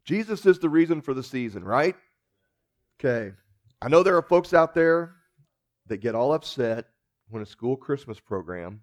Jesus is the reason for the season, right? Okay. I know there are folks out there that get all upset when a school Christmas program,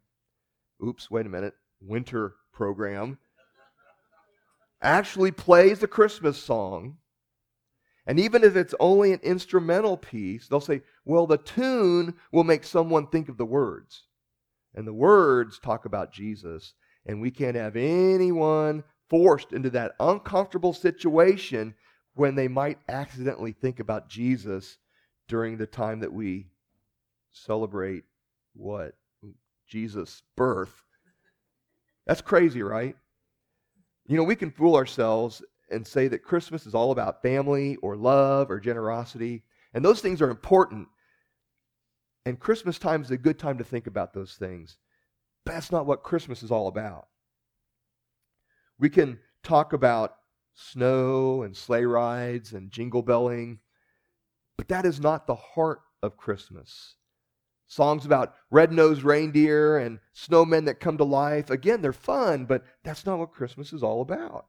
winter program, actually plays a Christmas song. And even if it's only an instrumental piece, they'll say, well, the tune will make someone think of the words. And the words talk about Jesus. And we can't have anyone forced into that uncomfortable situation when they might accidentally think about Jesus during the time that we celebrate what? Jesus' birth. That's crazy, right? You know, we can fool ourselves and say that Christmas is all about family or love or generosity. And those things are important. And Christmas time is a good time to think about those things. But that's not what Christmas is all about. We can talk about snow and sleigh rides and jingle belling, but that is not the heart of Christmas. Songs about red-nosed reindeer and snowmen that come to life, again, they're fun, but that's not what Christmas is all about.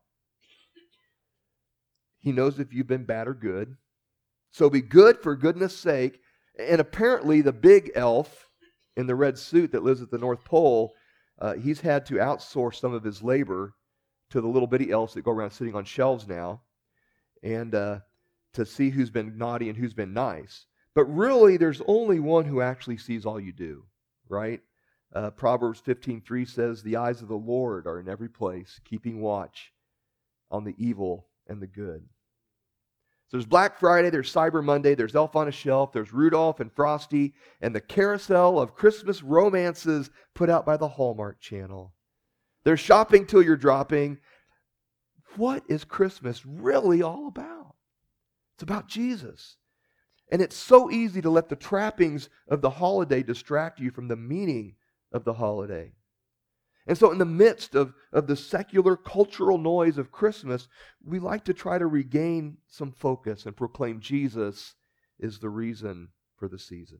He knows if you've been bad or good. So be good for goodness sake. And apparently the big elf in the red suit that lives at the North Pole, he's had to outsource some of his labor to the little bitty elves that go around sitting on shelves now, and to see who's been naughty and who's been nice. But really, there's only one who actually sees all you do, right? Proverbs 15:3 says, the eyes of the Lord are in every place, keeping watch on the evil and the good. So there's Black Friday, there's Cyber Monday, there's Elf on a Shelf, there's Rudolph and Frosty, and the carousel of Christmas romances put out by the Hallmark Channel. There's shopping till you're dropping. What is Christmas really all about? It's about Jesus. And it's so easy to let the trappings of the holiday distract you from the meaning of the holiday. And so in the midst of the secular cultural noise of Christmas, we like to try to regain some focus and proclaim Jesus is the reason for the season.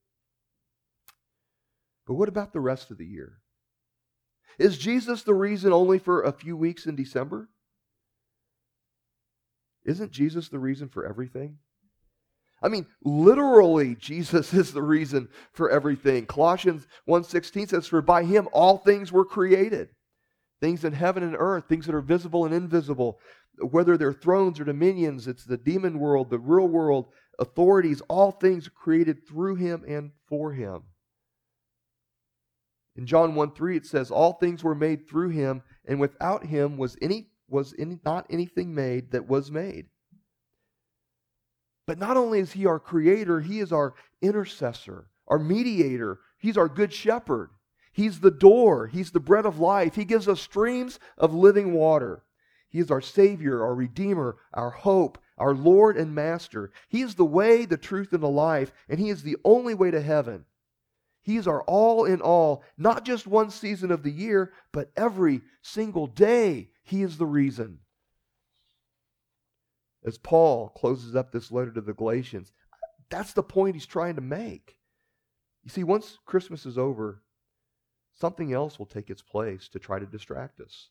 But what about the rest of the year? Is Jesus the reason only for a few weeks in December? Isn't Jesus the reason for everything? I mean, literally, Jesus is the reason for everything. Colossians 1:16 says, for by him all things were created. Things in heaven and earth, things that are visible and invisible. Whether they're thrones or dominions, it's the demon world, the real world, authorities, all things are created through him and for him. In John 1:3 it says, all things were made through him, and without him was not anything made that was made. But not only is he our creator, he is our intercessor, our mediator. He's our good shepherd. He's the door. He's the bread of life. He gives us streams of living water. He is our Savior, our Redeemer, our hope, our Lord and Master. He is the way, the truth, and the life, and he is the only way to heaven. He is our all in all, not just one season of the year, but every single day. He is the reason. As Paul closes up this letter to the Galatians, that's the point he's trying to make. You see, once Christmas is over, something else will take its place to try to distract us.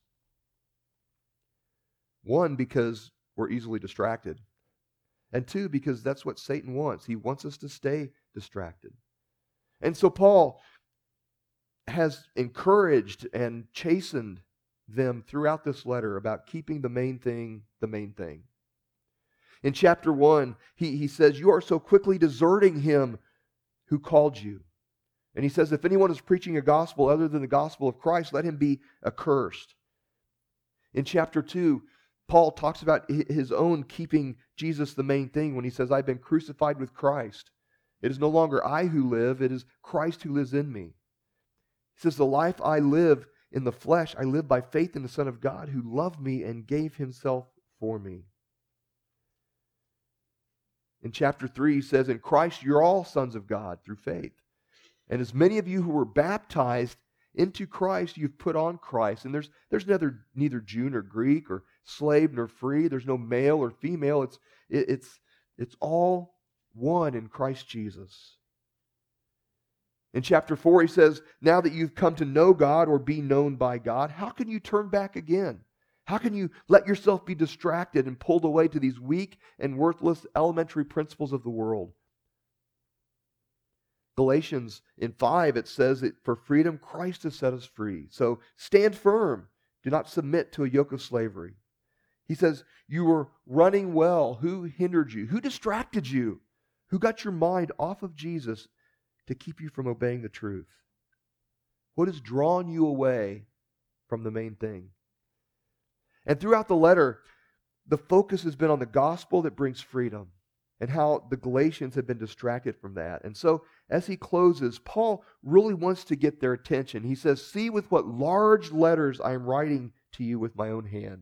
One, because we're easily distracted. And two, because that's what Satan wants. He wants us to stay distracted. And so Paul has encouraged and chastened them throughout this letter about keeping the main thing the main thing. In chapter 1, he says, you are so quickly deserting him who called you. And he says, if anyone is preaching a gospel other than the gospel of Christ, let him be accursed. In chapter 2, Paul talks about his own keeping Jesus the main thing when he says, I've been crucified with Christ. It is no longer I who live, it is Christ who lives in me. He says, the life I live in the flesh, I live by faith in the Son of God who loved me and gave himself for me. In chapter 3, he says, in Christ you're all sons of God through faith. And as many of you who were baptized into Christ, you've put on Christ. And there's neither Jew nor Greek or slave nor free. There's no male or female. It's all one in Christ Jesus. In chapter 4, he says, now that you've come to know God or be known by God, how can you turn back again? How can you let yourself be distracted and pulled away to these weak and worthless elementary principles of the world? Galatians in 5, it says that for freedom Christ has set us free. So stand firm. Do not submit to a yoke of slavery. He says, you were running well. Who hindered you? Who distracted you? Who got your mind off of Jesus to keep you from obeying the truth? What has drawn you away from the main thing? And throughout the letter, the focus has been on the gospel that brings freedom and how the Galatians have been distracted from that. And so as he closes, Paul really wants to get their attention. He says, see with what large letters I am writing to you with my own hand.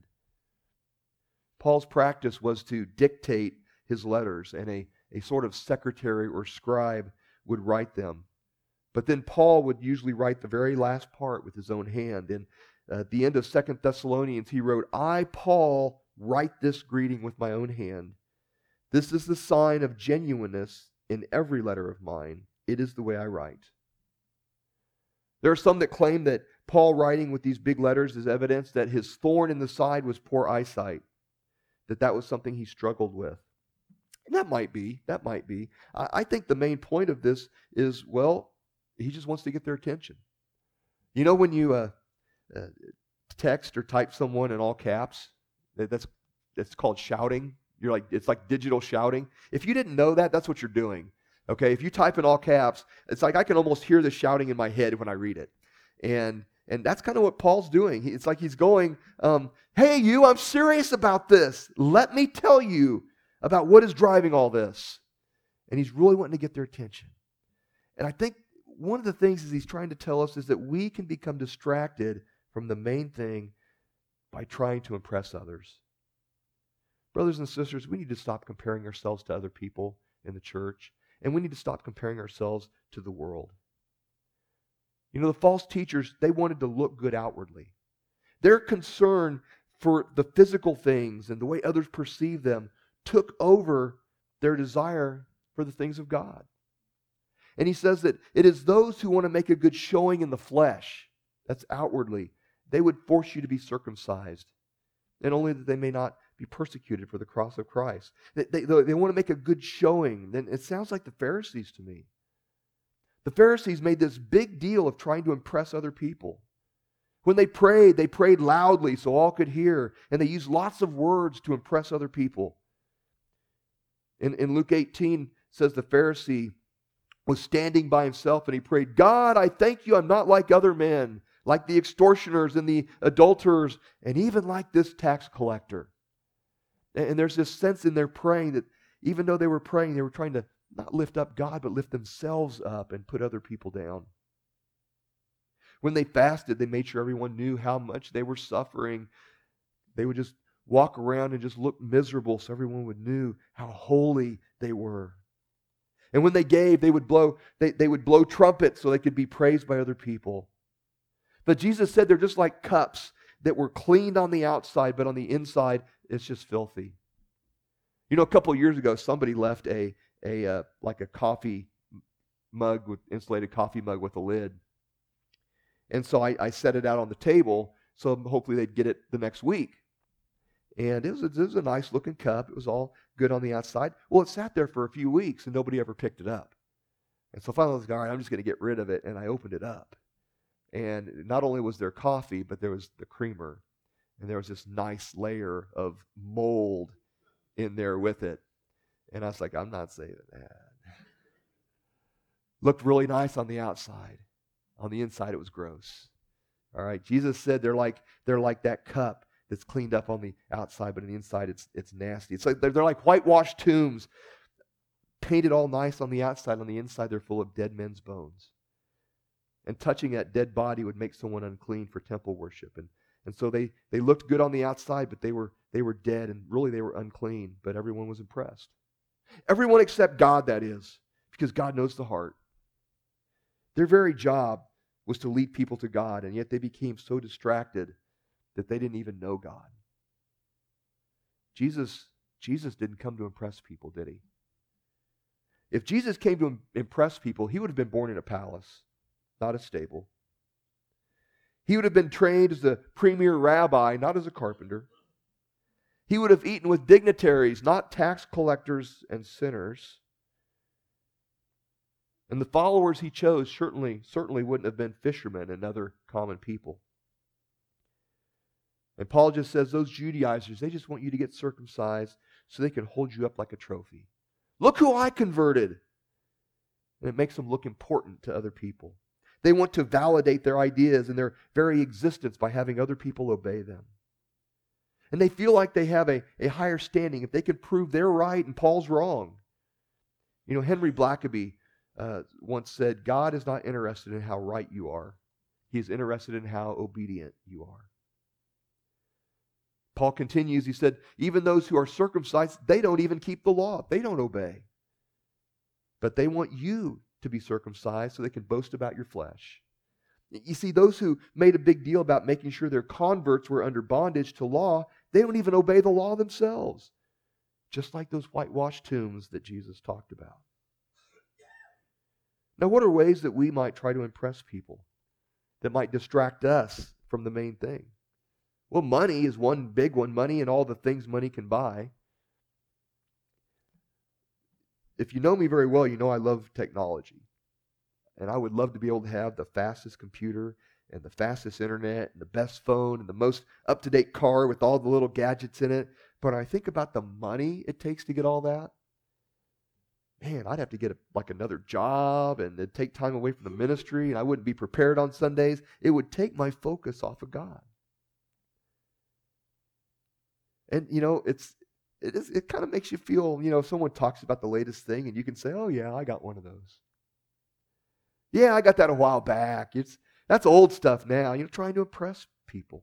Paul's practice was to dictate his letters, and a sort of secretary or scribe would write them. But then Paul would usually write the very last part with his own hand. And at the end of 2 Thessalonians, he wrote, I, Paul, write this greeting with my own hand. This is the sign of genuineness in every letter of mine. It is the way I write. There are some that claim that Paul writing with these big letters is evidence that his thorn in the side was poor eyesight, that was something he struggled with. And that might be. I think the main point of this is, well, he just wants to get their attention. You know when you text or type someone in all caps, that's called shouting. It's like digital shouting. If you didn't know that, that's what you're doing. Okay, if you type in all caps, it's like I can almost hear the shouting in my head when I read it. And that's kind of what Paul's doing. It's like he's going, hey, you, I'm serious about this. Let me tell you about what is driving all this. And he's really wanting to get their attention. And I think one of the things is he's trying to tell us is that we can become distracted from the main thing by trying to impress others. Brothers and sisters, we need to stop comparing ourselves to other people in the church, and we need to stop comparing ourselves to the world. You know, the false teachers, they wanted to look good outwardly. Their concern for the physical things and the way others perceive them took over their desire for the things of God. And he says that it is those who want to make a good showing in the flesh, that's outwardly, they would force you to be circumcised, and only that they may not be persecuted for the cross of Christ. They want to make a good showing. Then it sounds like the Pharisees to me. The Pharisees made this big deal of trying to impress other people. When they prayed loudly so all could hear, and they used lots of words to impress other people. In Luke 18, says the Pharisee was standing by himself and he prayed, God, I thank you I'm not like other men, like the extortioners and the adulterers, and even like this tax collector. And there's this sense in their praying that even though they were praying, they were trying to not lift up God, but lift themselves up and put other people down. When they fasted, they made sure everyone knew how much they were suffering. They would just walk around and just look miserable so everyone would know how holy they were. And when they gave, they would blow trumpets so they could be praised by other people. But Jesus said they're just like cups that were cleaned on the outside, but on the inside, it's just filthy. You know, a couple of years ago, somebody left a coffee mug, with insulated coffee mug with a lid. And so I set it out on the table, so hopefully they'd get it the next week. And it was a nice looking cup. It was all good on the outside. Well, it sat there for a few weeks and nobody ever picked it up. And so finally I was like, all right, I'm just going to get rid of it. And I opened it up. And not only was there coffee, but there was the creamer. And there was this nice layer of mold in there with it. And I was like, I'm not saving that. Looked really nice on the outside. On the inside, it was gross. All right, Jesus said they're like that cup that's cleaned up on the outside, but on the inside, it's nasty. It's like they're like whitewashed tombs, painted all nice on the outside. On the inside, they're full of dead men's bones. And touching that dead body would make someone unclean for temple worship. And so they looked good on the outside, but they were dead, and really they were unclean. But everyone was impressed. Everyone except God, that is, because God knows the heart. Their very job was to lead people to God, and yet they became so distracted that they didn't even know God. Jesus didn't come to impress people, did he? If Jesus came to impress people, he would have been born in a palace, not a stable. He would have been trained as a premier rabbi, not as a carpenter. He would have eaten with dignitaries, not tax collectors and sinners. And the followers he chose certainly wouldn't have been fishermen and other common people. And Paul just says those Judaizers, they just want you to get circumcised so they can hold you up like a trophy. Look who I converted. And it makes them look important to other people. They want to validate their ideas and their very existence by having other people obey them. And they feel like they have a higher standing if they can prove they're right and Paul's wrong. You know, Henry Blackaby once said, God is not interested in how right you are. He is interested in how obedient you are. Paul continues, he said, even those who are circumcised, they don't even keep the law. They don't obey. But they want you to be circumcised so they can boast about your flesh. You see, those who made a big deal about making sure their converts were under bondage to law, they don't even obey the law themselves. Just like those whitewashed tombs that Jesus talked about. Now, what are ways that we might try to impress people that might distract us from the main thing? Well, money is one big one. Money and all the things money can buy. If you know me very well, you know I love technology. And I would love to be able to have the fastest computer and the fastest internet and the best phone and the most up-to-date car with all the little gadgets in it. But when I think about the money it takes to get all that, man, I'd have to get another job and it'd take time away from the ministry and I wouldn't be prepared on Sundays. It would take my focus off of God. And, you know, it kind of makes you feel, you know, if someone talks about the latest thing and you can say, oh, yeah, I got one of those. Yeah, I got that a while back. That's old stuff now. You know, trying to impress people.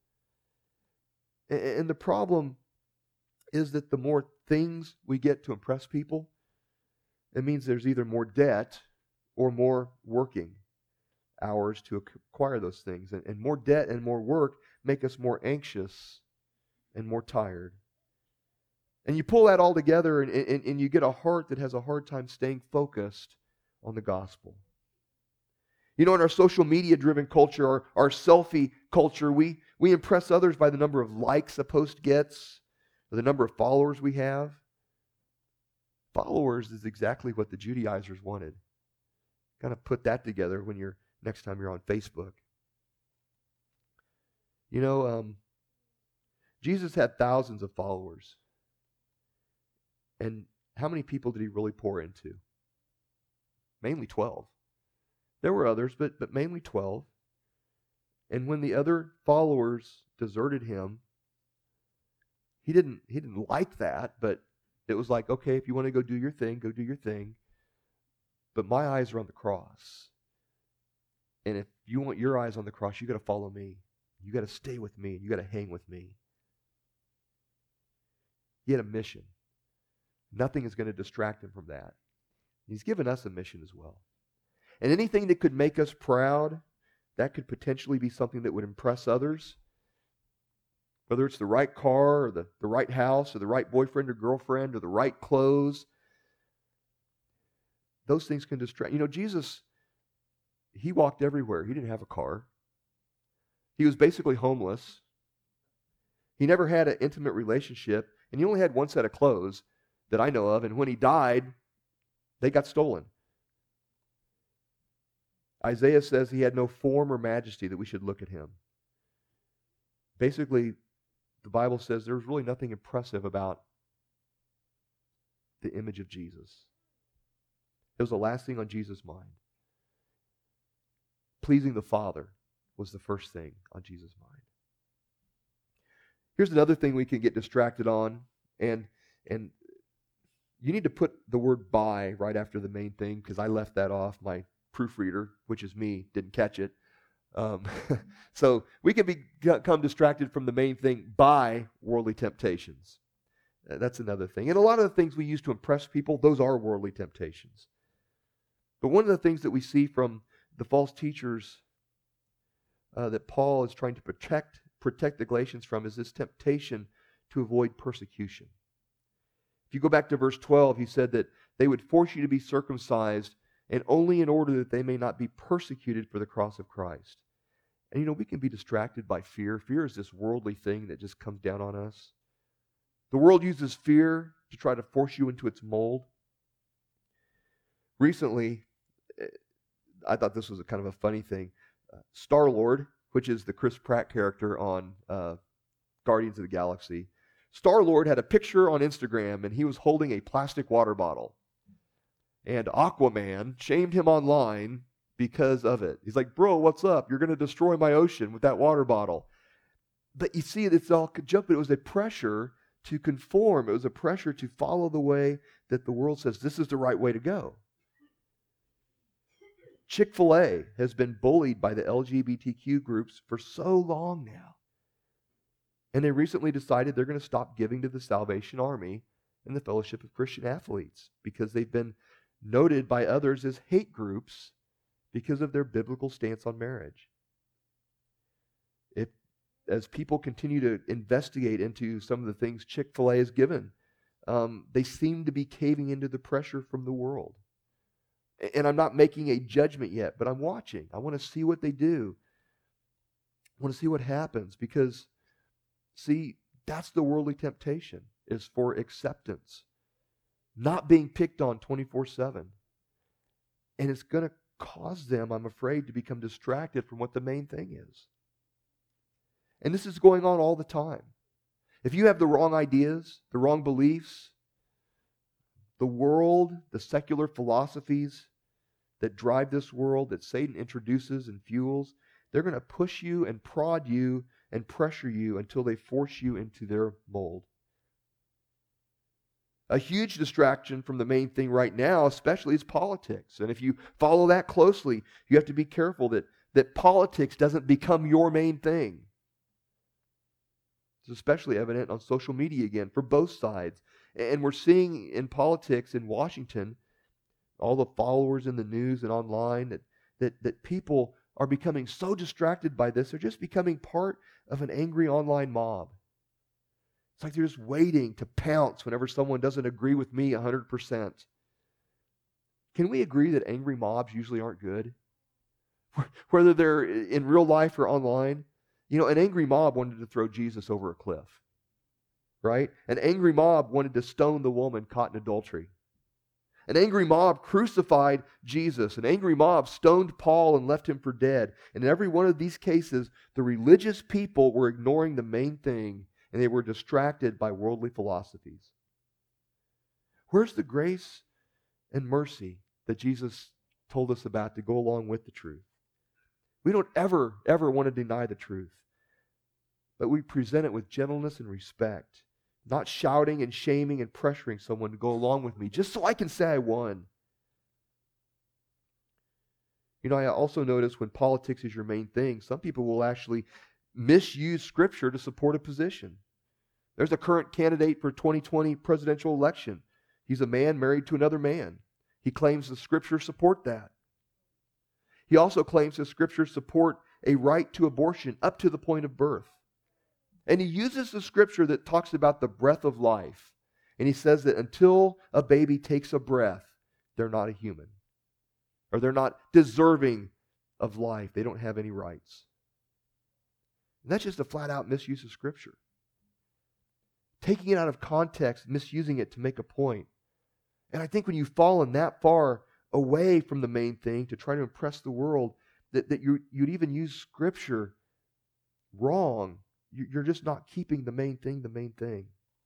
And the problem is that the more things we get to impress people, it means there's either more debt or more working hours to acquire those things. And more debt and more work make us more anxious and more tired. And you pull that all together and you get a heart that has a hard time staying focused on the gospel. You know, in our social media driven culture, our selfie culture, we impress others by the number of likes a post gets, or the number of followers we have. Followers is exactly what the Judaizers wanted. Kind of put that together when next time you're on Facebook. You know, Jesus had thousands of followers. And how many people did he really pour into? Mainly 12. There were others, but mainly 12. And when the other followers deserted him, he didn't like that, but it was like, okay, if you want to go do your thing, go do your thing. But my eyes are on the cross. And if you want your eyes on the cross, you got to follow me. You got to stay with me. You got to hang with me. He had a mission. Nothing is going to distract him from that. He's given us a mission as well. And anything that could make us proud, that could potentially be something that would impress others. Whether it's the right car or the right house or the right boyfriend or girlfriend or the right clothes. Those things can distract. You know, Jesus, he walked everywhere. He didn't have a car. He was basically homeless. He never had an intimate relationship. And he only had one set of clothes that I know of. And when he died, they got stolen. Isaiah says he had no form or majesty that we should look at him. Basically, the Bible says there's really nothing impressive about the image of Jesus. It was the last thing on Jesus' mind. Pleasing the Father was the first thing on Jesus' mind. Here's another thing we can get distracted on, and you need to put the word by right after the main thing, because I left that off. My proofreader, which is me, didn't catch it. So we can become distracted from the main thing by worldly temptations. That's another thing. And a lot of the things we use to impress people, those are worldly temptations. But one of the things that we see from the false teachers that Paul is trying to protect the Galatians from is this temptation to avoid persecution. If you go back to verse 12, he said that they would force you to be circumcised, and only in order that they may not be persecuted for the cross of Christ. And we can be distracted by fear. Fear is this worldly thing that just comes down on us. The world uses fear to try to force you into its mold. Recently, I thought this was a kind of a funny thing. Star-Lord, which is the Chris Pratt character on Guardians of the Galaxy, Star-Lord had a picture on Instagram, and he was holding a plastic water bottle. And Aquaman shamed him online because of it. He's like, bro, what's up? You're going to destroy my ocean with that water bottle. But you see, it's all joke, but it was a pressure to conform. It was a pressure to follow the way that the world says this is the right way to go. Chick-fil-A has been bullied by the LGBTQ groups for so long now. And they recently decided they're going to stop giving to the Salvation Army and the Fellowship of Christian Athletes because they've been noted by others as hate groups because of their biblical stance on marriage. As people continue to investigate into some of the things Chick-fil-A has given, they seem to be caving into the pressure from the world. And I'm not making a judgment yet, but I'm watching. I want to see what they do. I want to see what happens because, see, that's the worldly temptation, is for acceptance. Not being picked on 24/7. And it's going to cause them, I'm afraid, to become distracted from what the main thing is. And this is going on all the time. If you have the wrong ideas, the wrong beliefs, the world, the secular philosophies that drive this world, that Satan introduces and fuels, they're going to push you and prod you and pressure you until they force you into their mold. A huge distraction from the main thing right now, especially, is politics. And if you follow that closely, you have to be careful that politics doesn't become your main thing. It's especially evident on social media again for both sides. And we're seeing in politics in Washington, all the followers in the news and online, that people are becoming so distracted by this, they're just becoming part of an angry online mob. It's like they're just waiting to pounce whenever someone doesn't agree with me 100%. Can we agree that angry mobs usually aren't good? Whether they're in real life or online. An angry mob wanted to throw Jesus over a cliff. Right? An angry mob wanted to stone the woman caught in adultery. An angry mob crucified Jesus. An angry mob stoned Paul and left him for dead. And in every one of these cases, the religious people were ignoring the main thing, and they were distracted by worldly philosophies. Where's the grace and mercy that Jesus told us about to go along with the truth? We don't ever want to deny the truth, but we present it with gentleness and respect. Not shouting and shaming and pressuring someone to go along with me just so I can say I won. I also notice when politics is your main thing, some people will actually misuse Scripture to support a position. There's a current candidate for 2020 presidential election. He's a man married to another man. He claims the Scriptures support that. He also claims the Scriptures support a right to abortion up to the point of birth. And he uses the Scripture that talks about the breath of life. And he says that until a baby takes a breath, they're not a human. Or they're not deserving of life. They don't have any rights. And that's just a flat-out misuse of Scripture. Taking it out of context, misusing it to make a point. And I think when you've fallen that far away from the main thing to try to impress the world, that you'd even use Scripture wrong. You're just not keeping the main thing the main thing.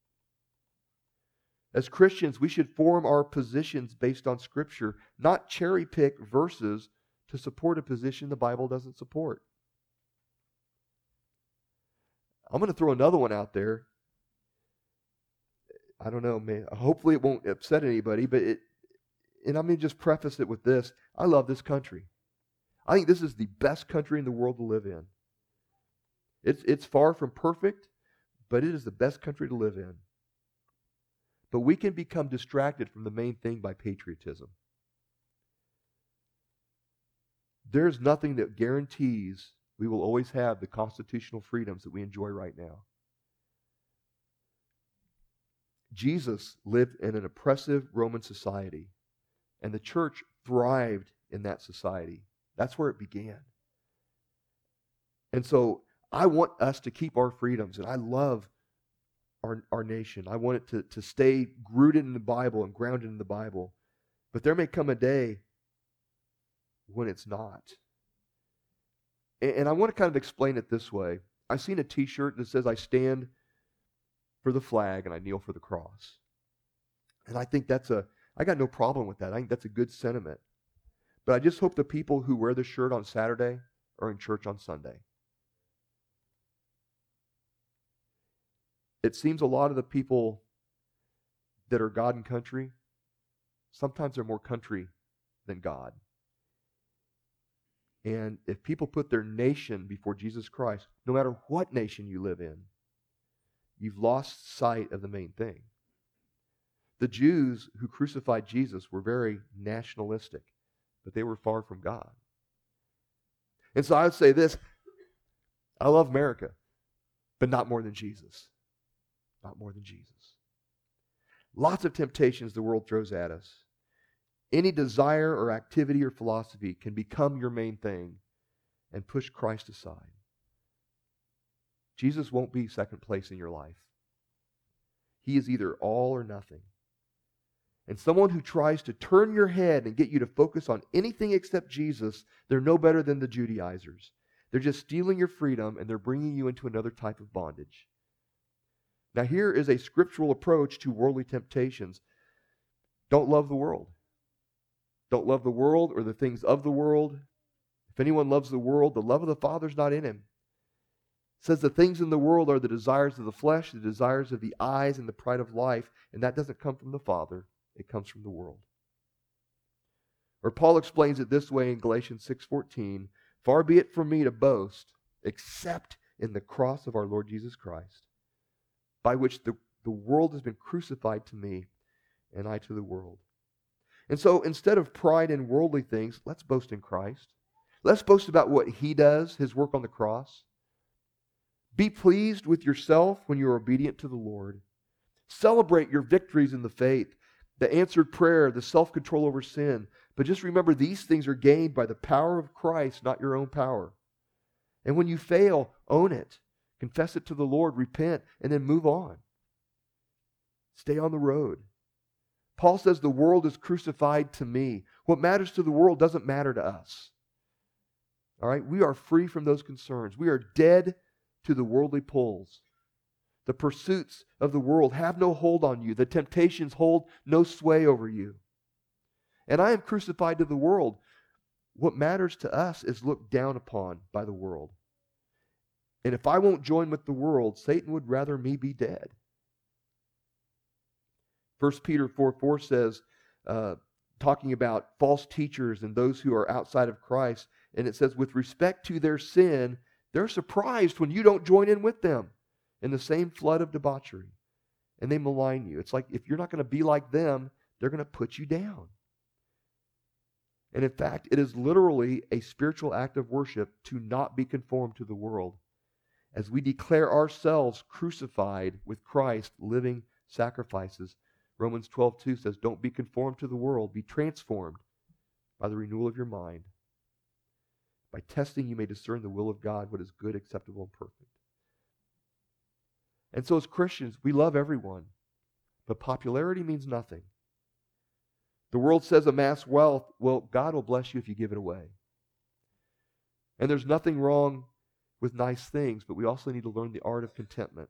As Christians, we should form our positions based on Scripture, not cherry-pick verses to support a position the Bible doesn't support. I'm going to throw another one out there. I don't know, man. Hopefully it won't upset anybody, and I'm going to just preface it with this. I love this country. I think this is the best country in the world to live in. It's far from perfect, but it is the best country to live in. But we can become distracted from the main thing by patriotism. There's nothing that guarantees we will always have the constitutional freedoms that we enjoy right now. Jesus lived in an oppressive Roman society, and the church thrived in that society. That's where it began. And so I want us to keep our freedoms, and I love our nation. I want it to stay rooted in the Bible and grounded in the Bible. But there may come a day when it's not. And I want to kind of explain it this way. I've seen a t-shirt that says, I stand for the flag and I kneel for the cross. And I think I got no problem with that. I think that's a good sentiment. But I just hope the people who wear the shirt on Saturday are in church on Sunday. It seems a lot of the people that are God and country, sometimes they're more country than God. And if people put their nation before Jesus Christ, no matter what nation you live in, you've lost sight of the main thing. The Jews who crucified Jesus were very nationalistic, but they were far from God. And so I would say this, I love America, but not more than Jesus. Not more than Jesus. Lots of temptations the world throws at us. Any desire or activity or philosophy can become your main thing and push Christ aside. Jesus won't be second place in your life. He is either all or nothing. And someone who tries to turn your head and get you to focus on anything except Jesus, they're no better than the Judaizers. They're just stealing your freedom and they're bringing you into another type of bondage. Now here is a scriptural approach to worldly temptations. Don't love the world. Don't love the world or the things of the world. If anyone loves the world, the love of the Father is not in him. It says the things in the world are the desires of the flesh, the desires of the eyes, and the pride of life, and that doesn't come from the Father. It comes from the world. Or Paul explains it this way in Galatians 6:14, far be it from me to boast, except in the cross of our Lord Jesus Christ, by which the world has been crucified to me, and I to the world. And so instead of pride in worldly things, let's boast in Christ. Let's boast about what He does, His work on the cross. Be pleased with yourself when you're obedient to the Lord. Celebrate your victories in the faith, the answered prayer, the self-control over sin. But just remember, these things are gained by the power of Christ, not your own power. And when you fail, own it. Confess it to the Lord, repent, and then move on. Stay on the road. Paul says the world is crucified to me. What matters to the world doesn't matter to us. All right? We are free from those concerns. We are dead to the worldly pulls. The pursuits of the world have no hold on you. The temptations hold no sway over you. And I am crucified to the world. What matters to us is looked down upon by the world. And if I won't join with the world, Satan would rather me be dead. 1 Peter 4:4 says, talking about false teachers and those who are outside of Christ, and it says, with respect to their sin, they're surprised when you don't join in with them in the same flood of debauchery. And they malign you. It's like if you're not going to be like them, they're going to put you down. And in fact, it is literally a spiritual act of worship to not be conformed to the world, as we declare ourselves crucified with Christ, living sacrifices. Romans 12:2 says, don't be conformed to the world, be transformed by the renewal of your mind. By testing you may discern the will of God, what is good, acceptable, and perfect. And so as Christians, we love everyone, but popularity means nothing. The world says amass wealth. Well, God will bless you if you give it away. And there's nothing wrong with nice things, but we also need to learn the art of contentment.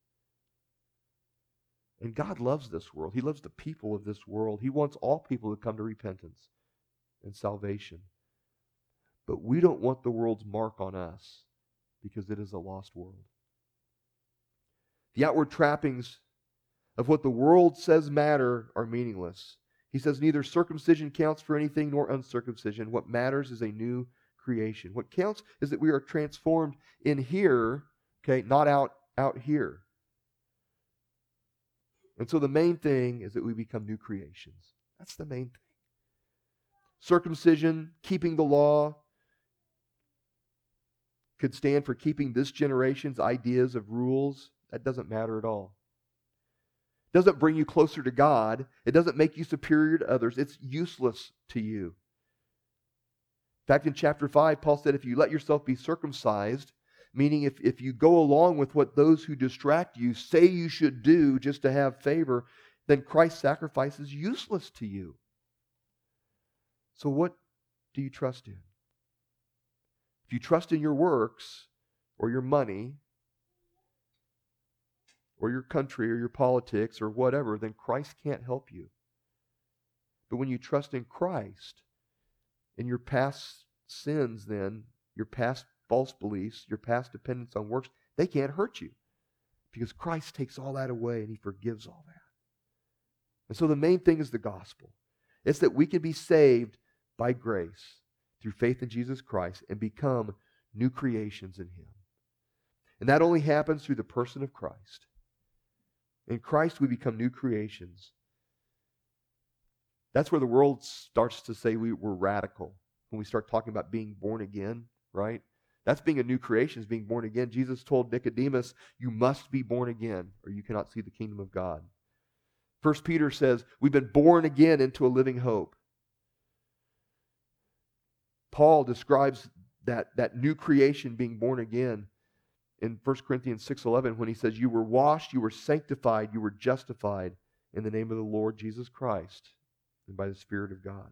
And God loves this world. He loves the people of this world. He wants all people to come to repentance and salvation. But we don't want the world's mark on us because it is a lost world. The outward trappings of what the world says matter are meaningless. He says neither circumcision counts for anything nor uncircumcision. What matters is a new creation. What counts is that we are transformed in here, okay, not out here. And so the main thing is that we become new creations. That's the main thing. Circumcision, keeping the law, could stand for keeping this generation's ideas of rules. That doesn't matter at all. It doesn't bring you closer to God. It doesn't make you superior to others. It's useless to you. In fact, in chapter 5, Paul said, if you let yourself be circumcised, Meaning if you go along with what those who distract you say you should do just to have favor, then Christ's sacrifice is useless to you. So what do you trust in? If you trust in your works or your money or your country or your politics or whatever, then Christ can't help you. But when you trust in Christ, in your past sins then, your past false beliefs, your past dependence on works, they can't hurt you. Because Christ takes all that away and He forgives all that. And so the main thing is the gospel. It's that we can be saved by grace through faith in Jesus Christ and become new creations in Him. And that only happens through the person of Christ. In Christ we become new creations. That's where the world starts to say we're radical. When we start talking about being born again, right? That's being a new creation, is being born again. Jesus told Nicodemus, you must be born again or you cannot see the kingdom of God. 1 Peter says, we've been born again into a living hope. Paul describes that new creation being born again in 1 Corinthians 6:11 when he says, you were washed, you were sanctified, you were justified in the name of the Lord Jesus Christ and by the Spirit of God.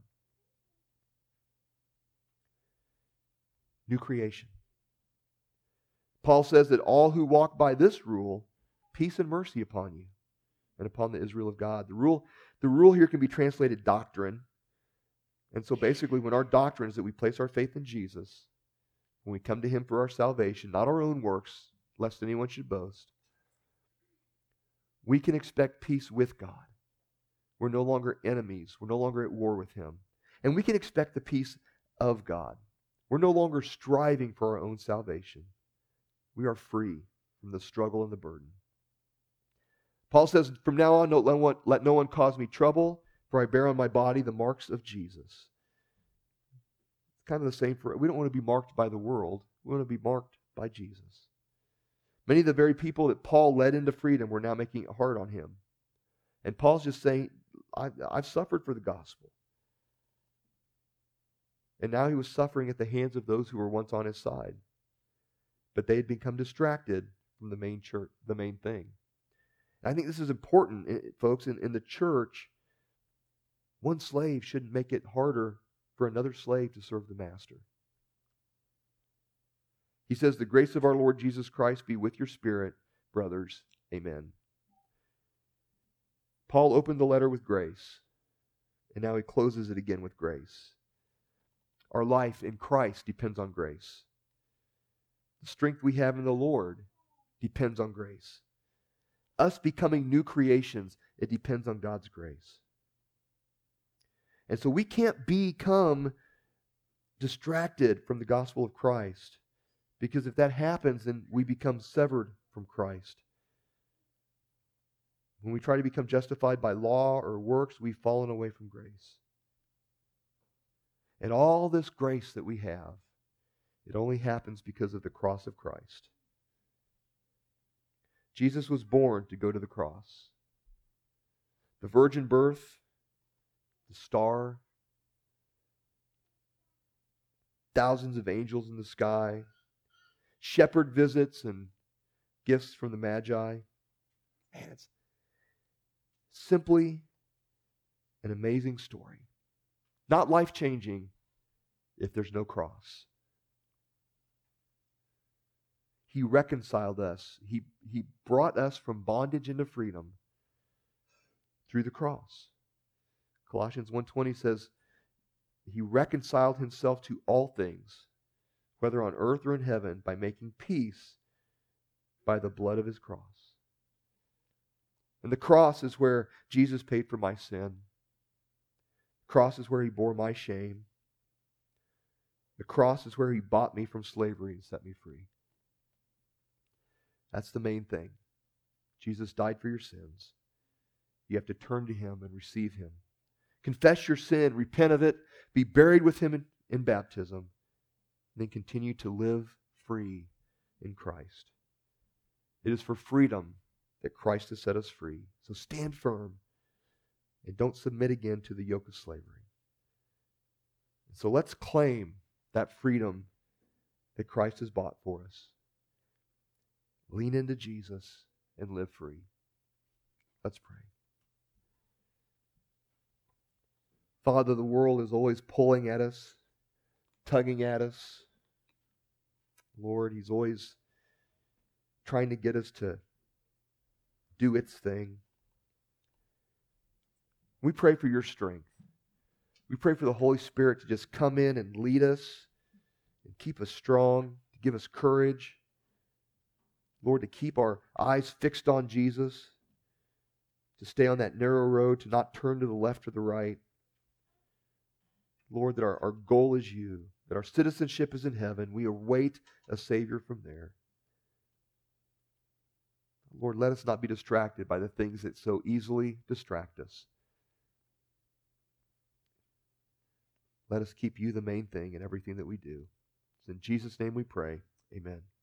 New creation. Paul says that all who walk by this rule, peace and mercy upon you and upon the Israel of God. The rule here can be translated doctrine. And so basically when our doctrine is that we place our faith in Jesus, when we come to Him for our salvation, not our own works, lest anyone should boast, we can expect peace with God. We're no longer enemies. We're no longer at war with Him. And we can expect the peace of God. We're no longer striving for our own salvation. We are free from the struggle and the burden. Paul says, from now on, let no one cause me trouble, for I bear on my body the marks of Jesus. It's kind of the same we don't want to be marked by the world. We want to be marked by Jesus. Many of the very people that Paul led into freedom were now making it hard on him. And Paul's just saying, I've suffered for the gospel. And now he was suffering at the hands of those who were once on his side. But they had become distracted from the main church, the main thing. And I think this is important, folks. In the church, one slave shouldn't make it harder for another slave to serve the master. He says, the grace of our Lord Jesus Christ be with your spirit, brothers. Amen. Paul opened the letter with grace, and now he closes it again with grace. Our life in Christ depends on grace. The strength we have in the Lord depends on grace. Us becoming new creations, it depends on God's grace. And so we can't become distracted from the gospel of Christ, because if that happens, then we become severed from Christ. When we try to become justified by law or works, we've fallen away from grace. And all this grace that we have, it only happens because of the cross of Christ. Jesus was born to go to the cross. The virgin birth, the star, thousands of angels in the sky, shepherd visits and gifts from the Magi. Man, it's simply an amazing story. Not life-changing if there's no cross. He reconciled us. He brought us from bondage into freedom through the cross. Colossians 1:20 says, He reconciled Himself to all things, whether on earth or in heaven, by making peace by the blood of His cross. And the cross is where Jesus paid for my sin. The cross is where He bore my shame. The cross is where He bought me from slavery and set me free. That's the main thing. Jesus died for your sins. You have to turn to Him and receive Him. Confess your sin, repent of it, be buried with Him in baptism, and then continue to live free in Christ. It is for freedom that Christ has set us free. So stand firm and don't submit again to the yoke of slavery. So let's claim that freedom that Christ has bought for us. Lean into Jesus and live free. Let's pray. Father, the world is always pulling at us, tugging at us. Lord, he's always trying to get us to do its thing. We pray for your strength. We pray for the Holy Spirit to just come in and lead us and keep us strong, to give us courage. Lord, to keep our eyes fixed on Jesus, to stay on that narrow road, to not turn to the left or the right. Lord, that our goal is you, that our citizenship is in heaven. We await a Savior from there. Lord, let us not be distracted by the things that so easily distract us. Let us keep you the main thing in everything that we do. It's in Jesus' name we pray. Amen.